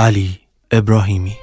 علی ابراهیمی.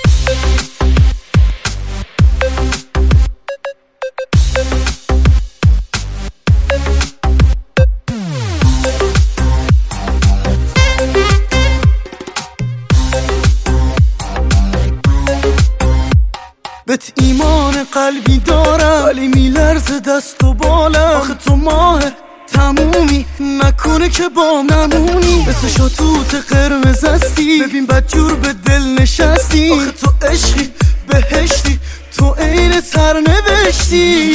بهت ایمان قلبی دارم ولی میلرزه دست و بالم. آخه تو ماه تمومی نکنه که با نمونی. مثل شاتوت قرمز هستی، ببین بدجور به دل نشستی. آخه تو عشقی بهشتی، تو عین سرنوشتی.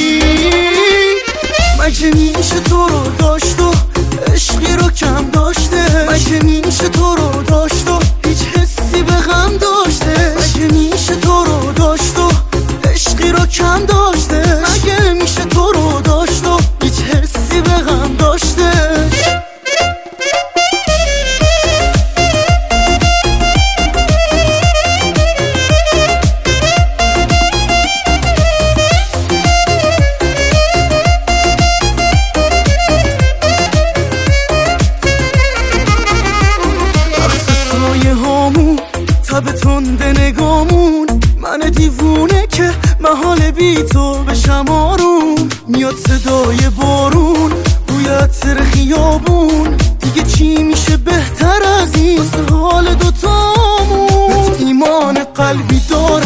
مگه میشه تو رو داشت و عشقی رو کم داشته؟ مگه میشه تو رو داشت و هیچ حسی به غم داشته؟ مگه میشه تو رو داشت و عشقی رو کم داشته؟ مگه میشه تو رو داشت و هیچ حسی به غم داشته؟ تب تند نگامون، من دیوونه که محال بی تو بشم آروم. میاد صدای بارون، بوی عطر خیابون، دیگه چی میشه بهتر از این واسه حال دوتامون؟ ایمان قلبی دارم